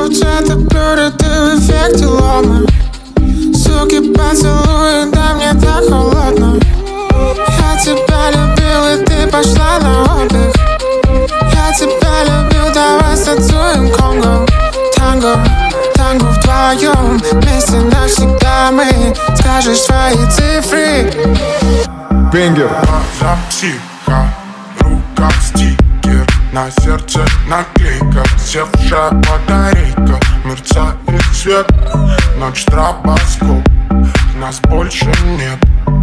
Полчата блюра, ты в эффекте лома. Суки, поцелуй, да мне так холодно. Я тебя любил, и ты пошла на отдых. Я тебя любил, давай станцуем конго. Танго, танго вдвоем, вместе навсегда мы. Скажешь свои цифры. Бенгер. За психа, рука стикер, на сердце наклейка, севшая батарейка. Мерцает свет, ночь стробоскоп, нас больше нет.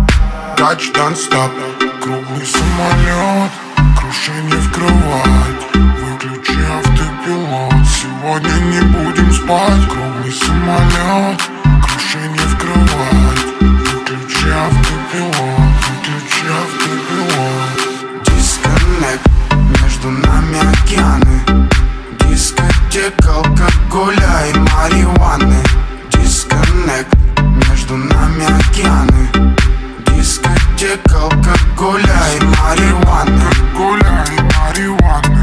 Тач нон-стоп, круглый самолет, крушение в кровать. Выключи автопилот, сегодня не будем спать. Круглый самолет, крушение в кровать. Выключи автопилот, выключи автопилот. Дисконнект, между нами океаны. Дискотека алкоголя и марихуаны. Дисконнект, между нами океаны. Дискотека алкоголя и марихуаны. Алкоголя и марихуаны,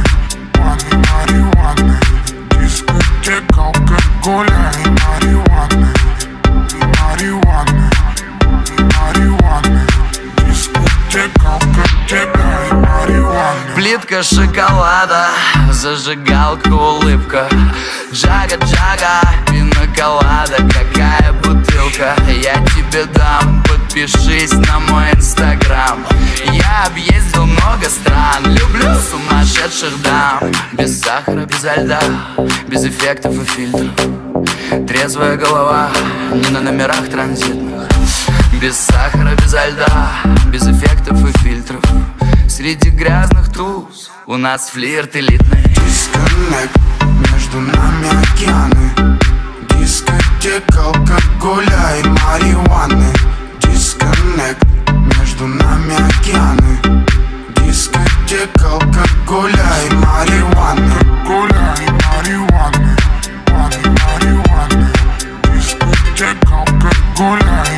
марихуаны. Дискотека алкоголя и марихуаны, марихуаны, марихуаны. Дискотека алкоголя и марихуаны. Плитка шоколада, зажигалка, улыбка. Джага-джага, пиноколада, какая бутылка. Я тебе дам, подпишись на мой инстаграм. Я объездил много стран, люблю сумасшедших дам. Без сахара, без льда, без эффектов и фильтров. Трезвая голова, не на номерах транзитных. Без сахара, без льда, без эффектов и фильтров. Среди грязных туз у нас флирт элитный. Дисконнект, между нами океаны. Дискотека алкоголя и марихуаны. Дисконнект, между нами океаны. Дискотека алкоголя и марихуаны. Алкоголя и марихуаны, марихуаны. Дискотека алкоголя и